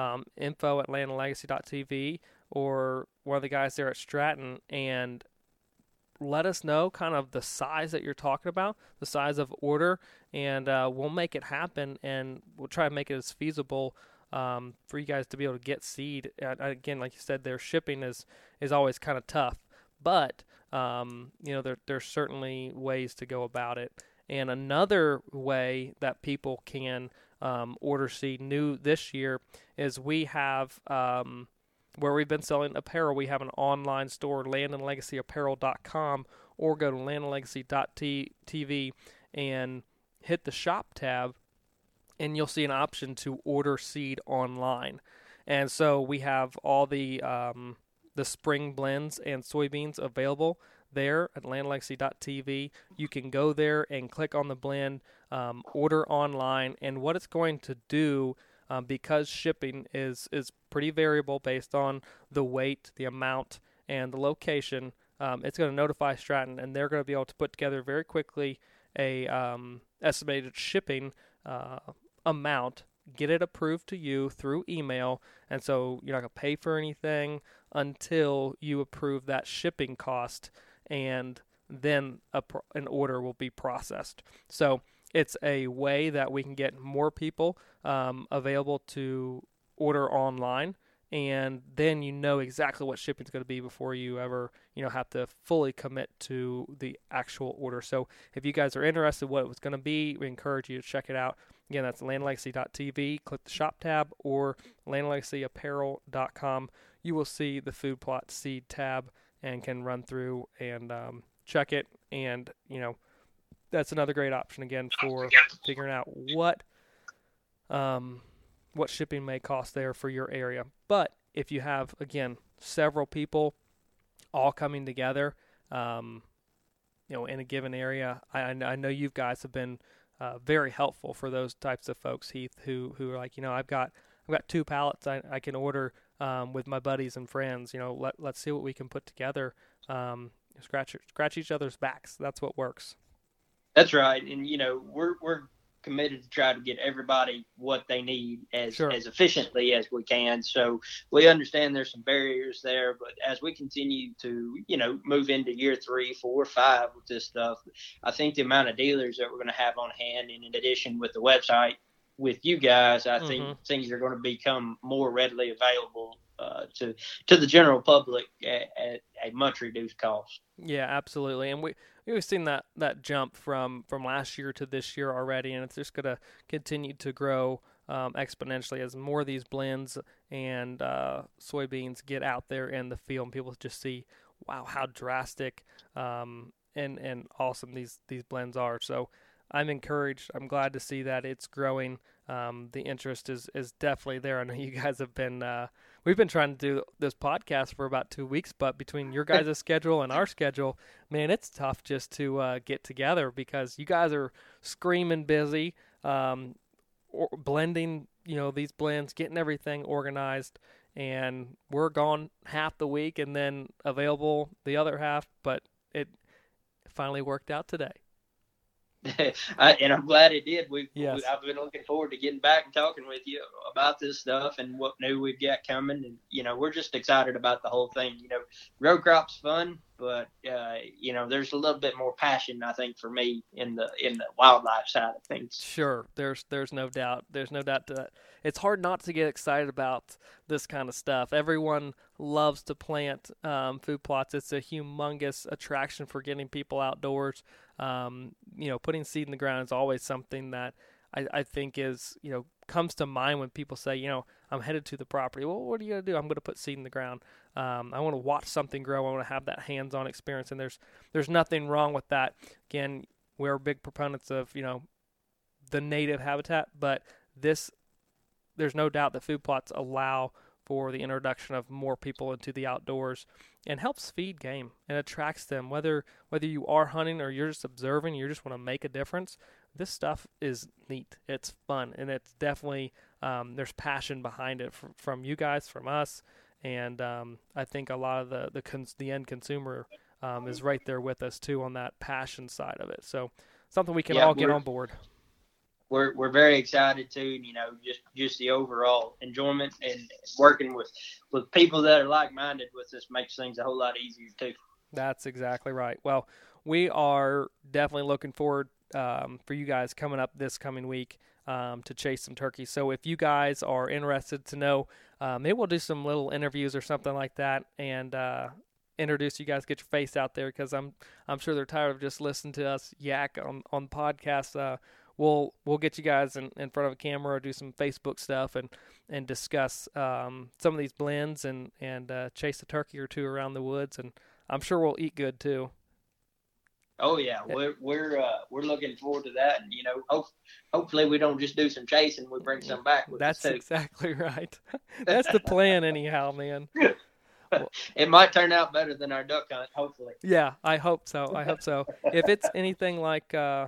info@landandlegacy.tv, or one of the guys there at Stratton, and let us know kind of the size that you're talking about, the size of order, and we'll make it happen, and we'll try to make it as feasible for you guys to be able to get seed. Again, like you said, their shipping is always kind of tough, but there's certainly ways to go about it. And another way that people can order seed new this year is we have, where we've been selling apparel, we have an online store, landandlegacyapparel.com, or go to landandlegacy.tv and hit the shop tab, and you'll see an option to order seed online. And so we have all the spring blends and soybeans available there at landandlegacy.tv. You can go there and click on the blend, order online, and what it's going to do, because shipping is pretty variable based on the weight, the amount, and the location, it's going to notify Stratton, and they're going to be able to put together very quickly a estimated shipping amount, get it approved to you through email, and so you're not going to pay for anything until you approve that shipping cost, and then an order will be processed. So it's a way that we can get more people available to order online, and then exactly what shipping is going to be before you ever have to fully commit to the actual order. So if you guys are interested in what it was going to be, we encourage you to check it out. Again, that's landandlegacy.tv. Click the shop tab, or landandlegacyapparel.com. You will see the food plot seed tab and can run through and check it. And, that's another great option, again, for figuring out what shipping may cost there for your area. But if you have, again, several people all coming together, in a given area, I know you guys have been very helpful for those types of folks, Heath, who are like, I've got 2 pallets I can order with my buddies and friends. Let's see what we can put together. Scratch each other's backs. That's what works. That's right, and we're committed to try to get everybody what they need as efficiently as we can. So we understand there's some barriers there, but as we continue to move into year 3, 4, 5 with this stuff, I think the amount of dealers that we're going to have on hand, and in addition with the website with you guys, I think things are going to become more readily available to the general public at a much reduced cost. Yeah, absolutely. And we've seen that jump from last year to this year already, and it's just going to continue to grow exponentially as more of these blends and soybeans get out there in the field, and people just see, wow, how drastic and awesome these blends are. So I'm encouraged. I'm glad to see that it's growing. The interest is definitely there. I know you guys have been we've been trying to do this podcast for about 2 weeks, but between your guys' schedule and our schedule, man, it's tough just to get together, because you guys are screaming busy, blending, these blends, getting everything organized, and we're gone half the week and then available the other half, but it finally worked out today. And I'm glad it did. Yes. I've been looking forward to getting back and talking with you about this stuff and what new we've got coming. And, we're just excited about the whole thing. Row crop's fun. but there's a little bit more passion, I think, for me in the wildlife side of things. Sure, there's no doubt. There's no doubt that it's hard not to get excited about this kind of stuff. Everyone loves to plant food plots. It's a humongous attraction for getting people outdoors. Putting seed in the ground is always something that I think is, comes to mind when people say, I'm headed to the property. Well, what are you going to do? I'm going to put seed in the ground. I want to watch something grow. I want to have that hands-on experience, and there's nothing wrong with that. Again, we're big proponents of, the native habitat, but there's no doubt that food plots allow for the introduction of more people into the outdoors and helps feed game and attracts them. Whether you are hunting or you're just observing, you just want to make a difference, this stuff is neat. It's fun, and it's definitely there's passion behind it from you guys, from us, and I think a lot of the end consumer is right there with us too on that passion side of it. So something we can all get on board. We're very excited too, just the overall enjoyment and working with people that are like-minded with us makes things a whole lot easier too. That's exactly right. Well, we are definitely looking forward for you guys coming up this coming week to chase some turkeys. So if you guys are interested to know, maybe we'll do some little interviews or something like that and introduce you guys, get your face out there, because I'm sure they're tired of just listening to us yak on podcasts. We'll get you guys in front of a camera or do some Facebook stuff and discuss some of these blends and chase a turkey or two around the woods, and I'm sure we'll eat good too. Oh yeah, we're looking forward to that, and hopefully we don't just do some chasing, we bring some back with us too. That's exactly right. That's the plan anyhow, man. Well, it might turn out better than our duck hunt, hopefully. Yeah, I hope so. If it's anything like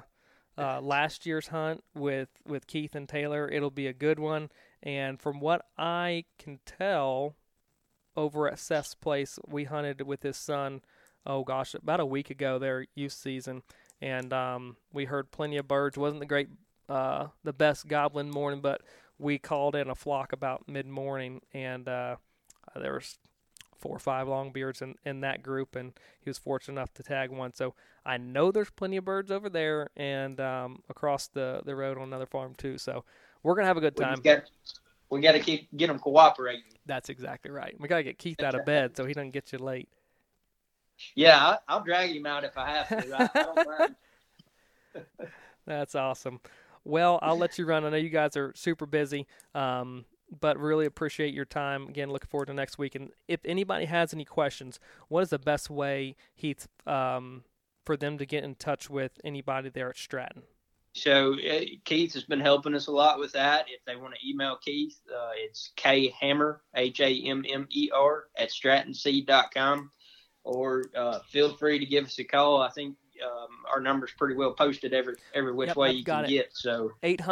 last year's hunt with Keith and Taylor, it'll be a good one. And from what I can tell, over at Seth's place, we hunted with his son, about a week ago, their youth season, and we heard plenty of birds. Wasn't the best gobbling morning, but we called in a flock about mid-morning, and there was 4 or 5 longbeards in that group, and he was fortunate enough to tag one. So I know there's plenty of birds over there and across the road on another farm too. So we're going to have a good time. We got to get them cooperating. That's exactly right. We got to get Keith out of bed so he doesn't get you late. Yeah, I'll drag him out if I have to. I don't mind. That's awesome. Well, I'll let you run. I know you guys are super busy. But really appreciate your time. Again, looking forward to next week. And if anybody has any questions, what is the best way, Heath, for them to get in touch with anybody there at Stratton? So Keith has been helping us a lot with that. If they want to email Keith, it's khammer, HAMMER, @strattonseed.com. Or feel free to give us a call. I think our number's pretty well posted every which way you can get. So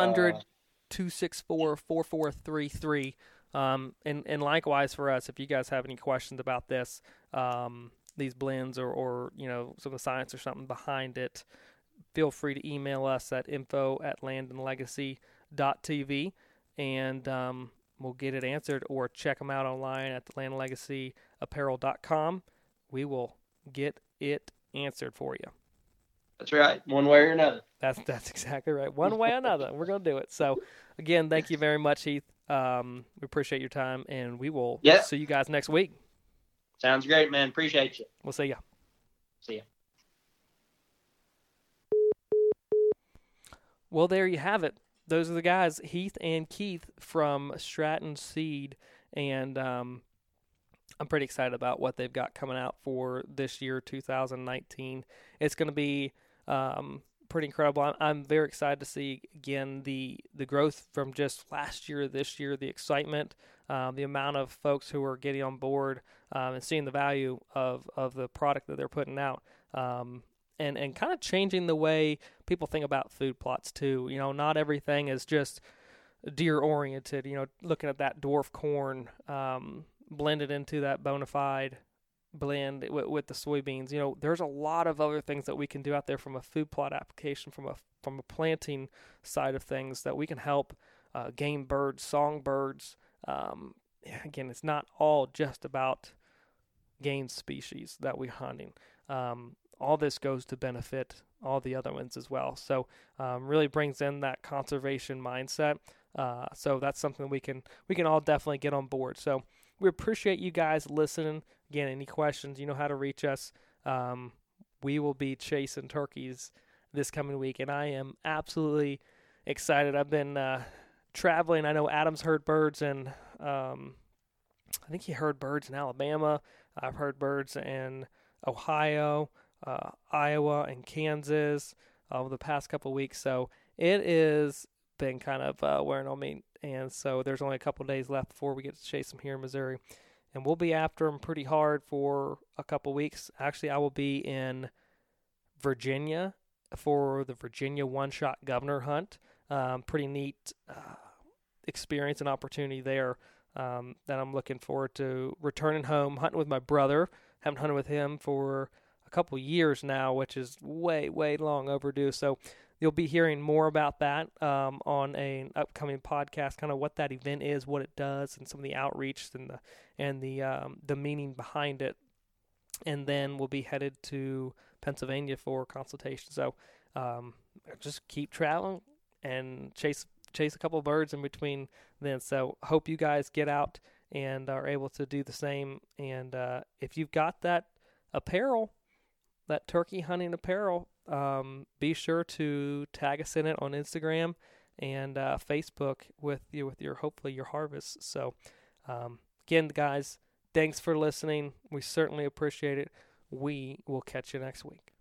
800-264-4433. And likewise for us, if you guys have any questions about this, these blends or some of the science or something behind it, feel free to email us at info@landandlegacy.tv, and we'll get it answered, or check them out online at landandlegacyapparel.com. We will get it answered for you. That's right. One way or another. That's exactly right. One way or another. We're going to do it. So, again, thank you very much, Heath. We appreciate your time, and we will see you guys next week. Sounds great, man. Appreciate you. We'll see ya. See ya. Well, there you have it. Those are the guys, Heath and Keith from Stratton Seed, and I'm pretty excited about what they've got coming out for this year, 2019. It's going to be pretty incredible. I'm very excited to see, again, the growth from just last year, this year, the excitement, the amount of folks who are getting on board and seeing the value of the product that they're putting out, and kind of changing the way people think about food plots too. Not everything is just deer-oriented. Looking at that dwarf corn, blended into that bona fide blend with the soybeans. There's a lot of other things that we can do out there from a food plot application, from a planting side of things, that we can help game birds, songbirds. Again, it's not all just about game species that we're hunting. All this goes to benefit all the other ones as well. So really brings in that conservation mindset. So that's something we can all definitely get on board. So we appreciate you guys listening. Again, any questions, you know how to reach us. We will be chasing turkeys this coming week, and I am absolutely excited. I've been traveling. I know Adam's heard birds, and I think he heard birds in Alabama. I've heard birds in Ohio, Iowa, and Kansas over the past couple of weeks. So it is been kind of wearing on me, and so there's only a couple of days left before we get to chase them here in Missouri, and we'll be after them pretty hard for a couple of weeks. Actually, I will be in Virginia for the Virginia one-shot governor hunt. Pretty neat experience and opportunity there that I'm looking forward to returning home, hunting with my brother. Haven't hunted with him for a couple years now, which is way, way long overdue. So you'll be hearing more about that on an upcoming podcast, kind of what that event is, what it does, and some of the outreach and the meaning behind it. And then we'll be headed to Pennsylvania for consultation. So just keep traveling and chase a couple of birds in between then. So hope you guys get out and are able to do the same. And if you've got that apparel, that turkey hunting apparel, be sure to tag us in it on Instagram and Facebook with your hopefully your harvest. So again, guys, thanks for listening. We certainly appreciate it. We will catch you next week.